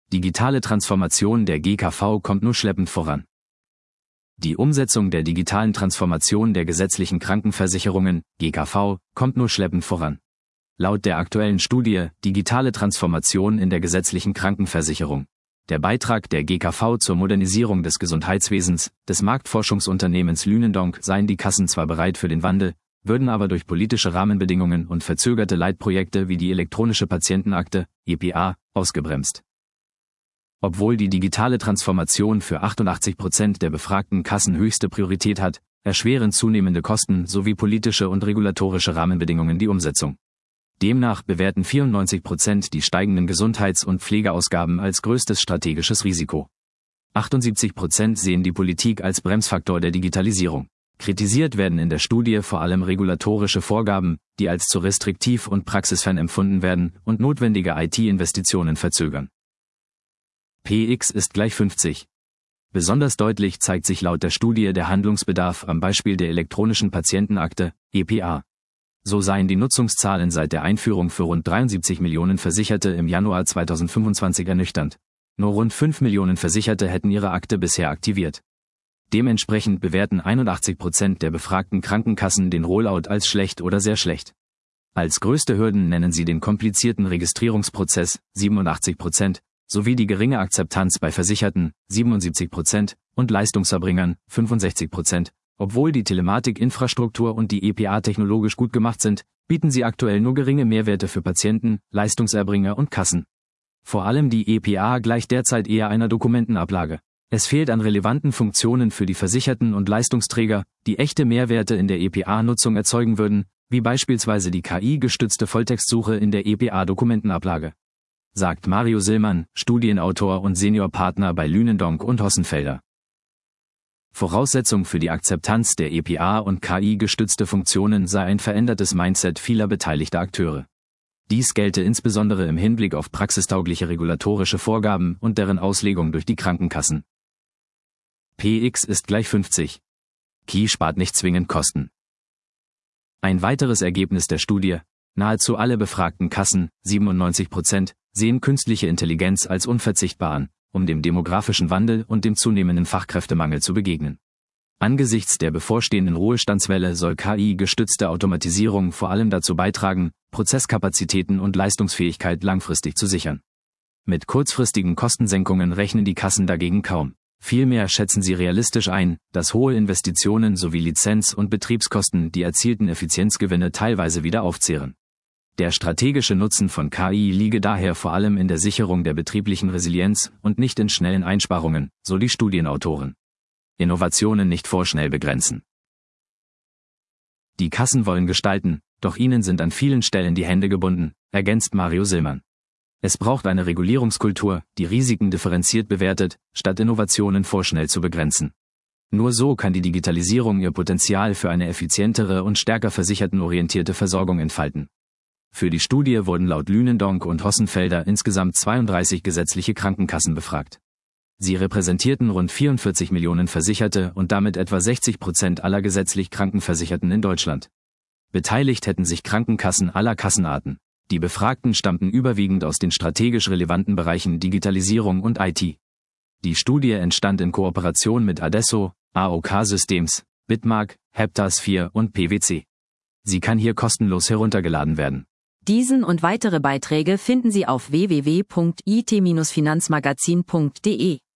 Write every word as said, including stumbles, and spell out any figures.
Digitale Transformation der G K V kommt nur schleppend voran. Die Umsetzung der digitalen Transformation der gesetzlichen Krankenversicherungen, G K V, kommt nur schleppend voran. Laut der aktuellen Studie Digitale Transformation in der gesetzlichen Krankenversicherung, der Beitrag der G K V zur Modernisierung des Gesundheitswesens, des Marktforschungsunternehmens Lünendonk, seien die Kassen zwar bereit für den Wandel, würden aber durch politische Rahmenbedingungen und verzögerte Leitprojekte wie die elektronische Patientenakte, E P A, ausgebremst. Obwohl die digitale Transformation für achtundachtzig Prozent der befragten Kassen höchste Priorität hat, erschweren zunehmende Kosten sowie politische und regulatorische Rahmenbedingungen die Umsetzung. Demnach bewerten vierundneunzig Prozent die steigenden Gesundheits- und Pflegeausgaben als größtes strategisches Risiko. achtundsiebzig Prozent sehen die Politik als Bremsfaktor der Digitalisierung. Kritisiert werden in der Studie vor allem regulatorische Vorgaben, die als zu restriktiv und praxisfern empfunden werden und notwendige I T-Investitionen verzögern. P X ist gleich fünfzig. Besonders deutlich zeigt sich laut der Studie der Handlungsbedarf am Beispiel der elektronischen Patientenakte, E P A. So seien die Nutzungszahlen seit der Einführung für rund dreiundsiebzig Millionen Versicherte im Januar zweitausendfünfundzwanzig ernüchternd. Nur rund fünf Millionen Versicherte hätten ihre Akte bisher aktiviert. Dementsprechend bewerten einundachtzig Prozent der befragten Krankenkassen den Rollout als schlecht oder sehr schlecht. Als größte Hürden nennen sie den komplizierten Registrierungsprozess, siebenundachtzig Prozent, sowie die geringe Akzeptanz bei Versicherten, siebenundsiebzig Prozent, und Leistungserbringern, fünfundsechzig Prozent. Obwohl die Telematikinfrastruktur und die E P A technologisch gut gemacht sind, bieten sie aktuell nur geringe Mehrwerte für Patienten, Leistungserbringer und Kassen. Vor allem die E P A gleicht derzeit eher einer Dokumentenablage. Es fehlt an relevanten Funktionen für die Versicherten und Leistungsträger, die echte Mehrwerte in der E P A-Nutzung erzeugen würden, wie beispielsweise die K I-gestützte Volltextsuche in der E P A-Dokumentenablage. Sagt Mario Sillmann, Studienautor und Seniorpartner bei Lünendonk und Hossenfelder. Voraussetzung für die Akzeptanz der E P A und K I-gestützte Funktionen sei ein verändertes Mindset vieler beteiligter Akteure. Dies gelte insbesondere im Hinblick auf praxistaugliche regulatorische Vorgaben und deren Auslegung durch die Krankenkassen. P X ist gleich fünfzig. K I spart nicht zwingend Kosten. Ein weiteres Ergebnis der Studie: Nahezu alle befragten Kassen, siebenundneunzig Prozent, sehen künstliche Intelligenz als unverzichtbar an, um dem demografischen Wandel und dem zunehmenden Fachkräftemangel zu begegnen. Angesichts der bevorstehenden Ruhestandswelle soll K I-gestützte Automatisierung vor allem dazu beitragen, Prozesskapazitäten und Leistungsfähigkeit langfristig zu sichern. Mit kurzfristigen Kostensenkungen rechnen die Kassen dagegen kaum. Vielmehr schätzen sie realistisch ein, dass hohe Investitionen sowie Lizenz- und Betriebskosten die erzielten Effizienzgewinne teilweise wieder aufzehren. Der strategische Nutzen von K I liege daher vor allem in der Sicherung der betrieblichen Resilienz und nicht in schnellen Einsparungen, so die Studienautoren. Innovationen nicht vorschnell begrenzen. Die Kassen wollen gestalten, doch ihnen sind an vielen Stellen die Hände gebunden, ergänzt Mario Sillmann. Es braucht eine Regulierungskultur, die Risiken differenziert bewertet, statt Innovationen vorschnell zu begrenzen. Nur so kann die Digitalisierung ihr Potenzial für eine effizientere und stärker versichertenorientierte Versorgung entfalten. Für die Studie wurden laut Lünendonk und Hossenfelder insgesamt zweiunddreißig gesetzliche Krankenkassen befragt. Sie repräsentierten rund vierundvierzig Millionen Versicherte und damit etwa sechzig Prozent aller gesetzlich Krankenversicherten in Deutschland. Beteiligt hätten sich Krankenkassen aller Kassenarten. Die Befragten stammten überwiegend aus den strategisch relevanten Bereichen Digitalisierung und I T. Die Studie entstand in Kooperation mit Adesso, A O K Systems, Bitmark, Heptas vier und P W C. Sie kann hier kostenlos heruntergeladen werden. Diesen und weitere Beiträge finden Sie auf w w w punkt i t Bindestrich finanzmagazin punkt de.